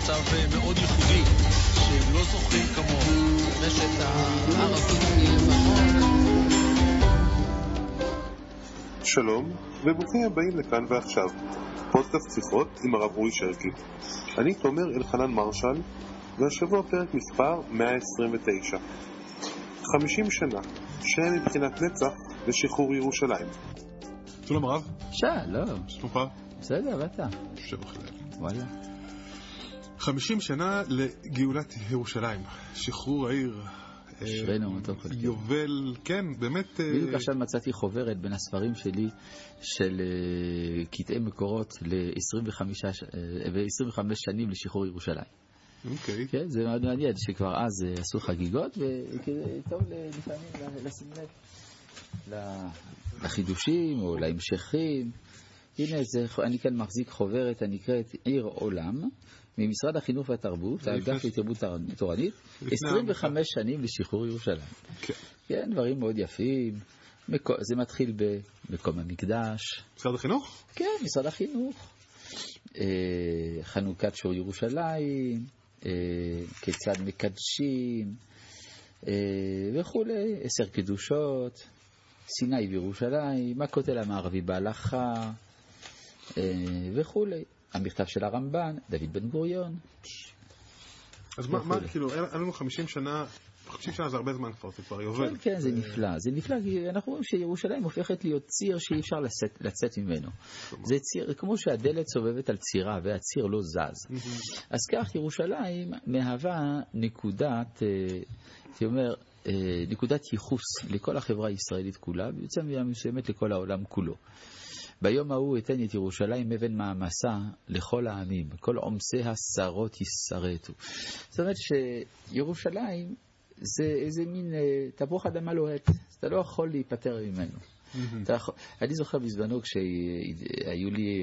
מצב מאוד ייחודי, שהם לא זוכרים כמוהו. רשת הערבים לבנון. שלום, וברוכים הבאים לכאן ועכשיו. פודקאסט שיחות עם הרב רועי שרקי. אני תומר אלחנן מרשל, והשבוע פרק מספר 129. 50 שנה, שהם מבחינת נצח לשחרור ירושלים. שלום הרב. שלום. שלומך? בסדר, ואתה? שבח לאל. וואלה. 50 שנה לגאולת ירושלים, שחרור העיר. אשרינו מתוק. יובל, כן, באמת. בדיוק עכשיו מצאתי חוברת בין הספרים שלי של קטעי מקורות ל-25 שנים לשחרור ירושלים. אוקיי. כן, זה מאוד מעניין שכבר אז עשו חגיגות, וטוב לפעמים לשים לב לחידושים או להמשכים. הנה, אני כאן מחזיק חוברת הנקראת עיר עולם, ממשרד החינוך והתרבות, האגף לתרבות תורנית, 25 שנים לשחרור ירושלים. כן, דברים מאוד יפים. זה מתחיל במקום המקדש. משרד החינוך? כן, משרד החינוך. חנוכת שור ירושלים, כיצד מקדשים, וכולי, 10 קדושות, סיני וירושלים, הכותל המערבי בהלכה, וכולי. המכתב של הרמב"ן, דוד בן גוריון. אז מה, כאילו, אין לנו 50 שנה, 50 שנה זה הרבה זמן כבר, זה כבר יובל. כן, זה נפלא. זה נפלא, כי אנחנו רואים שירושלים הופכת להיות ציר שאי אפשר לצאת ממנו. זה ציר, כמו שהדלת סובבת על צירה, והציר לא זז. אז כך ירושלים מהווה נקודת ייחוס לכל החברה הישראלית כולה, ובעצם מסוימת לכל העולם כולו. ביום ההוא אתן את ירושלים אבן מעמסה לכל העמים, כל עומסי השרות ישרתו. זאת אומרת שירושלים זה איזה מין תפוח אדמה לוהט, אתה לא יכול להיפטר ממנו. אני זוכר בזמנו כשהיו לי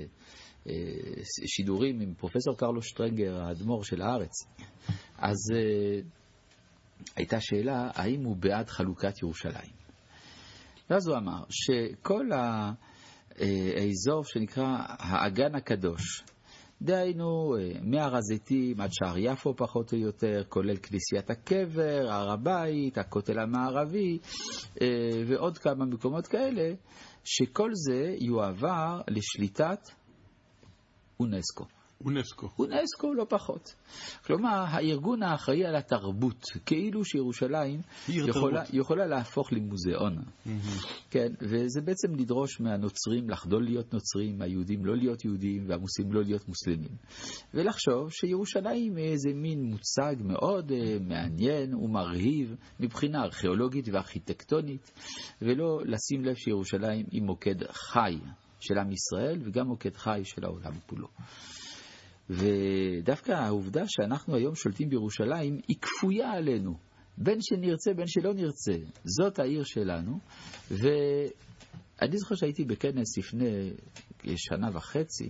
שידורים עם פרופסור קרלו שטרנגר, האדמו"ר של הארץ, אז הייתה שאלה האם הוא בעד חלוקת ירושלים. ואז הוא אמר שכל האזור שנקרא האגן הקדוש, דהיינו מהר הזיתים עד שער יפו פחות או יותר, כולל כנסיית הקבר, הר הבית, הכותל המערבי ועוד כמה מקומות כאלה, שכל זה יועבר לשליטת אונסקו. אונסקו לא פחות. כלומר, הארגון האחראי על התרבות, כאילו שירושלים יכולה להפוך למוזיאון. כן, וזה בעצם לדרוש מהנוצרים לחדול להיות נוצרים, מהיהודים לא להיות יהודים, והמוסלמים לא להיות מוסלמים. ולחשוב שירושלים היא איזה מין מוצג מאוד מעניין ומרהיב מבחינה ארכיאולוגית וארכיטקטונית, ולא לשים לב שירושלים היא מוקד חי של עם ישראל, וגם מוקד חי של העולם כולו. ודווקא העובדה שאנחנו היום שולטים בירושלים היא כפויה עלינו, בין שנרצה בין שלא נרצה. זאת העיר שלנו. ואני זוכר שהייתי בכנס לפני שנה וחצי,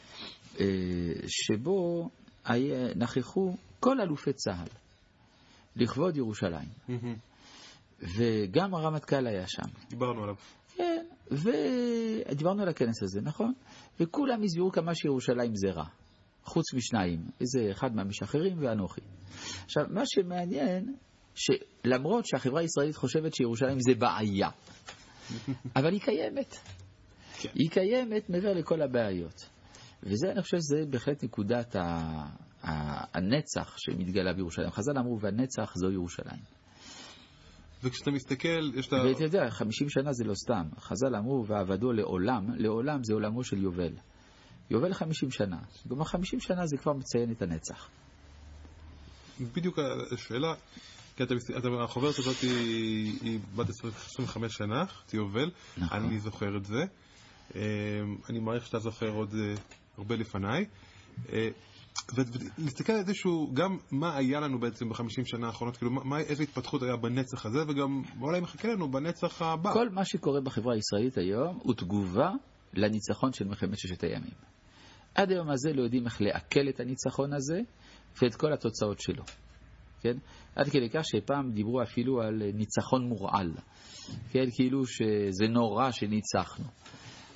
שבו נכחו כל אלופי צה"ל לכבוד ירושלים. וגם הרמטכ"ל היה שם. דיברנו עליו. כן, ודיברנו על הכנס הזה, נכון? וכולם הסבירו כמה שירושלים זה רע. חוץ משניים, איזה אחד מהמשחררים ואנוכי. עכשיו, מה שמעניין, שלמרות שהחברה הישראלית חושבת שירושלים זה בעיה, אבל היא קיימת. כן. היא קיימת מעבר לכל הבעיות. וזה, אני חושב, זה בהחלט נקודת הנצח שמתגלה בירושלים. חז"ל אמרו, והנצח זו ירושלים. וכשאתה מסתכל, יש ואתה יודע, 50 שנה זה לא סתם. חז"ל אמרו, ועבדו לעולם, לעולם זה עולמו של יובל. יובל 50 שנה. כלומר 50 שנה זה כבר מציין את הנצח. בדיוק השאלה, כי החוברת הזאת היא בת 25 שנה, זה יובל, נכון. אני זוכר את זה. אני מעריך שאתה זוכר עוד הרבה לפניי. ולהסתכל על איזשהו, גם מה היה לנו בעצם ב50 שנה האחרונות, כאילו איזו התפתחות היה בנצח הזה, וגם אולי מחכה לנו בנצח הבא. כל מה שקורה בחברה הישראלית היום הוא תגובה לניצחון של מלחמת ששת הימים. עד היום הזה לא יודעים איך לעכל את הניצחון הזה ואת כל התוצאות שלו. כן? עד כדי כך שפעם דיברו אפילו על ניצחון מורעל. כן? כאילו שזה נורא שניצחנו.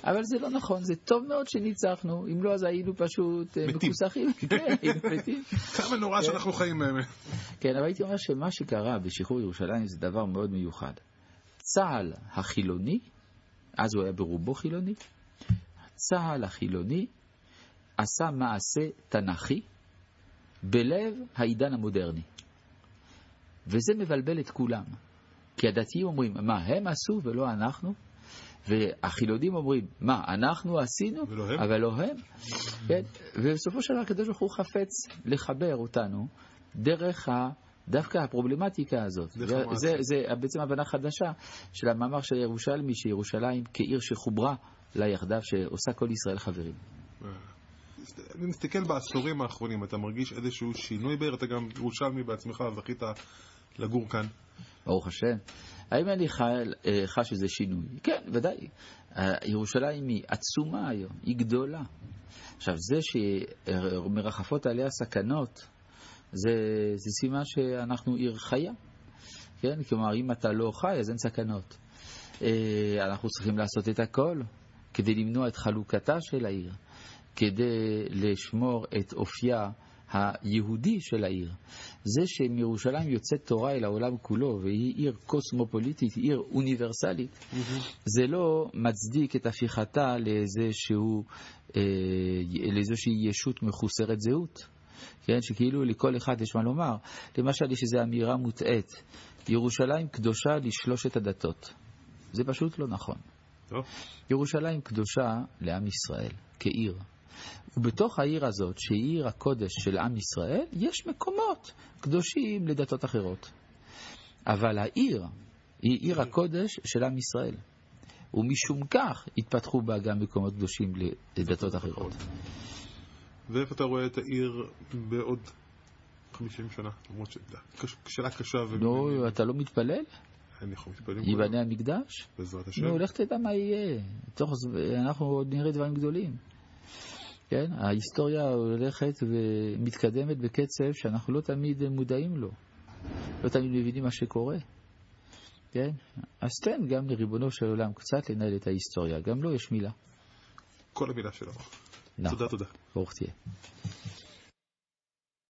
אבל זה לא נכון, זה טוב מאוד שניצחנו, אם לא אז היינו פשוט מקוסחים. כן, היינו מתים. כמה נורא שאנחנו חיים מהם. כן, אבל הייתי אומר שמה שקרה בשחרור ירושלים זה דבר מאוד מיוחד. צה"ל החילוני, אז הוא היה ברובו חילוני, צה"ל החילוני עשה מעשה תנ"כי בלב העידן המודרני. וזה מבלבל את כולם. כי הדתיים אומרים, מה הם עשו ולא אנחנו? והחילונים אומרים, מה, אנחנו עשינו, אבל לא הם. כן? ובסופו של דבר הקדוש ברוך הוא חפץ לחבר אותנו דרך דווקא הפרובלמטיקה הזאת. זה בעצם הבנה חדשה של המאמר של ירושלמי, שירושלים כעיר שחוברה לה יחדיו, שעושה כל ישראל חברים. אני מסתכל בעשורים האחרונים, אתה מרגיש איזשהו שינוי בעיר? אתה גם ירושלמי בעצמך, זכית לגור כאן. ברוך השם. האם אני חש שזה שינוי? כן, ודאי. ירושלים היא עצומה היום, היא גדולה. עכשיו, זה שמרחפות עליה סכנות, זה סימן שאנחנו עיר חיה. כן? כלומר, אם אתה לא חי, אז אין סכנות. אנחנו צריכים לעשות את הכל כדי למנוע את חלוקתה של העיר, כדי לשמור את אופייה היהודי של העיר. זה שמירושלים יוצאת תורה אל העולם כולו, והיא עיר קוסמופוליטית, עיר אוניברסלית, זה לא מצדיק את הפיכתה לאיזושהי ישות מחוסרת זהות. כן, שכאילו לכל אחד יש מה לומר. למשל, יש איזו אמירה מוטעית, ירושלים קדושה לשלושת הדתות. זה פשוט לא נכון. ירושלים קדושה לעם ישראל, כעיר. ובתוך העיר הזאת, שהיא עיר הקודש של עם ישראל, יש מקומות קדושים לדתות אחרות. אבל העיר היא עיר הקודש של עם ישראל. ומשום כך התפתחו בה גם מקומות קדושים לדתות אחרות. ואיפה אתה רואה את העיר בעוד 50 שנה? למרות שאלה קשה. לא, אתה לא מתפלל? אני יכול להתפלל. ייבנה המקדש? בעזרת השם. נו, לך תדע מה יהיה. אנחנו עוד נראה דברים גדולים. כן? ההיסטוריה הולכת ומתקדמת בקצב שאנחנו לא תמיד מודעים לו. לא תמיד מבינים מה שקורה. כן? אז תן גם לריבונו של עולם קצת לנהל את ההיסטוריה. גם לו יש מילה. כל המילה שלו. נכון. תודה. ברוך תהיה.